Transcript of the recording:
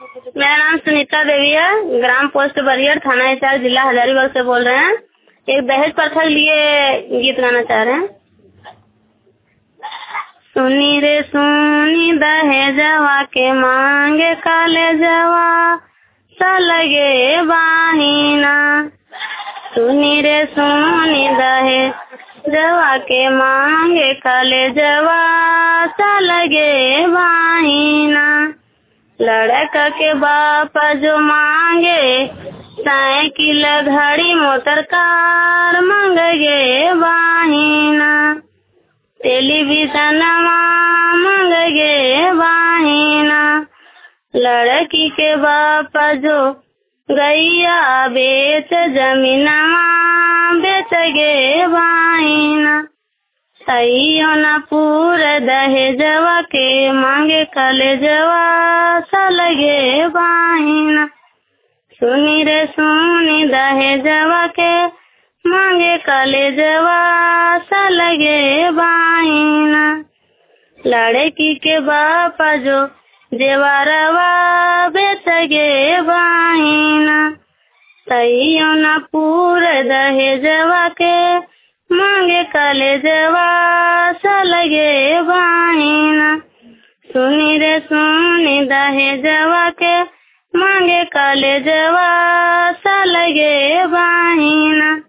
मेरा नाम सुनीता देवी है, ग्राम पोस्ट बरियर, थाना हिसार, जिला हजारीबाग से बोल रहे हैं। एक दहेज प्रथा के लिए गीत गाना चाह रहे हैं। सुनी रे सुनी दहेजवा के मांगे काले जवा सा लगे बाहिना। सुनी रे सुनी दहेजवा के मांगे काले जवा सा लगे बाहिना। लड़का के बाप जो मांगे साइकिल घड़ी मोटर कार मांगे बाहिना। टेलीविजन मांगे बाहिना। लड़की के बाप जो गैया बेच जमीना बेच गे बाहिना। सही होना पूरा दहेजवा के मांगे कलेजवा सा लगे बाहिना। सुनी रे सुनी दहेजवा के मांगे कलेजवा सा लगे बाहिना। लड़की के बाप जो जेवरवा बेच गे बाहिना। सही होना पूरा दहेजवा के मांगे कलेजवा सा लगे बाहिना। सुनी रे सुनी दहेजवा के मांगे कलेजवा सा लगे बाहिना।